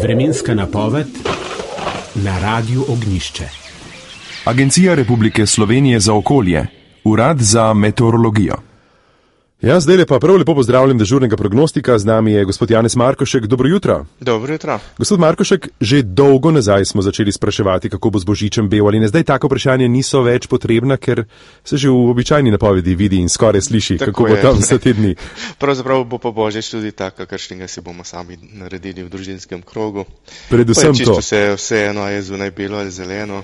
Vremenska napoved na Radiu Ognjišče. Agencija Republike Slovenije za okolje, Urad za meteorologijo. Ja, zdaj pa prav lepo pozdravljam dežurnega prognostika, z nami je gospod Janez Markošek. Dobro jutro. Dobro jutro. Gospod Markošek, že dolgo nazaj smo začeli spraševati, kako bo z Božičem bev, ali ne zdaj tako vprašanje niso več potrebna, ker se že v običajni napovedi vidi in skoraj sliši, tako kako bo tam za te dni. Pravzaprav bo pa Božič tudi tak, kakršnega si bomo sami naredili v družinskem krogu. Predvsem to. Vseeno je zunaj belo ali zeleno.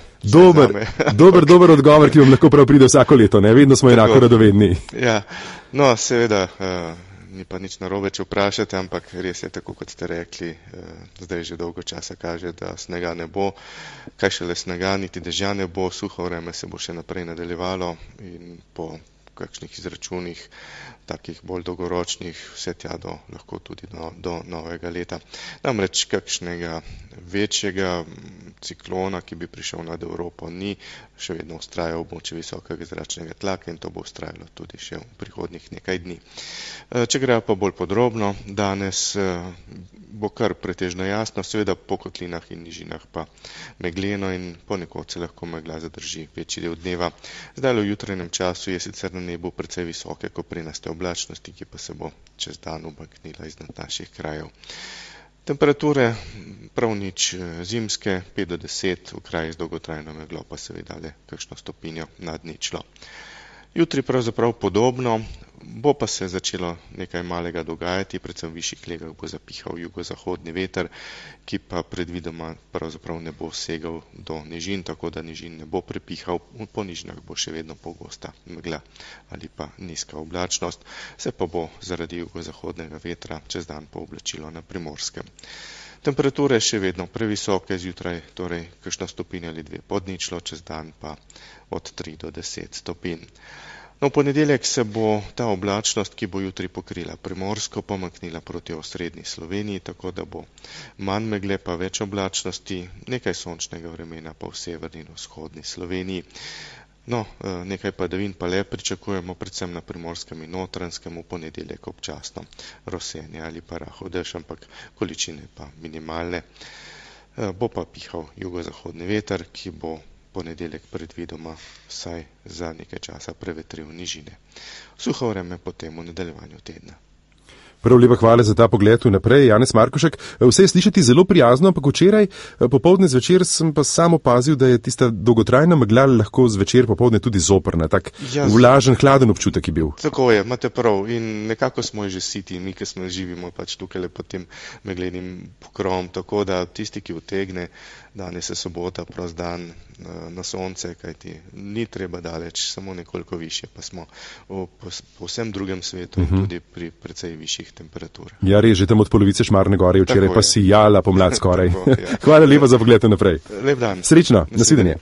Dober odgovor, ki vam lahko prav pride vsako leto, ne? Vedno smo enako radovedni. Ja. No, seveda, ni pa nič narobe, če vprašate, ampak res je tako, kot ste rekli, zdaj že dolgo časa kaže, da snega ne bo, kaj šele snega, niti dežja ne bo, suho vreme se bo še naprej nadaljevalo in po kakšnih izračunih, takih bolj dolgoročnih, vse tja lahko tudi do novega leta. Namreč kakšnega večjega ciklona, ki bi prišel nad Evropo, ni, še vedno vztraja območje visokega zračnega tlaka in to bo vztrajalo tudi še v prihodnjih nekaj dni. Če gre pa bolj podrobno, danes bo kar pretežno jasno, seveda po kotlinah in nižinah pa megleno in ponekod se lahko megla zadrži večji del dneva. Zdaj v jutranjem času je sicer na nebu precej visoke koprenaste oblačnosti, ki pa se bo čez dan umaknila iznad naših krajev. Temperature prav nič zimske, 5 do 10, v krajih z dolgotrajno meglo pa seveda le kakšno stopinjo nad ničlo. Jutri pravzaprav podobno, bo pa se začelo nekaj malega dogajati, predvsem v višjih legah bo zapihal jugozahodni veter, ki pa predvidoma pravzaprav ne bo segal do nižin, tako da nižin ne bo prepihal, po nižinah bo še vedno pogosta megla ali pa nizka oblačnost, se pa bo zaradi jugozahodnega vetra čez dan pooblačilo na Primorskem. Temperature še vedno previsoke zjutraj, torej kakšna stopinja ali dve pod ničlo, čez dan pa od 3 do 10 stopinj. No, v ponedeljek se bo ta oblačnost, ki bo jutri pokrila Primorsko, pomaknila proti osrednji Sloveniji, tako da bo manj megle pa več oblačnosti, nekaj sončnega vremena pa v severni in vzhodni Sloveniji. No, nekaj padavin pa le pričakujemo predvsem na Primorskem in Notranjskem v ponedeljek občasno rosenje ali pa rahel dež, ampak količine pa minimalne. Bo pa pihal jugozahodni veter, ki bo ponedeljek predvidoma vsaj za nekaj časa prevetril nižine. Suho vreme potem v nadaljevanju tedna. Prav lepa hvala za ta pogled vnaprej, Janez Markošek. Vse je slišati zelo prijazno, ampak včeraj popoldne zvečer sem pa sam opazil, da je tista dolgotrajna megla lahko zvečer popoldne tudi zoprna, tak vlažen, hladen občutek je bil. Tako je, imate prav in nekako smo že siti, mi, ki smo živimo pač tukaj pod tem meglenim pokrovom, tako da tisti, ki utegne, danes je sobota, prost dan na sonce, kajti ni treba daleč, samo nekoliko više, pa smo po vsem drugem svetu in tudi pri precej višjih temperaturah. Ja, res, že tam od polovice Šmarne gore, včeraj pa sijala pomlad skoraj. Hvala lepa za pogled naprej. Lep dan. Srečno, nasvidenje.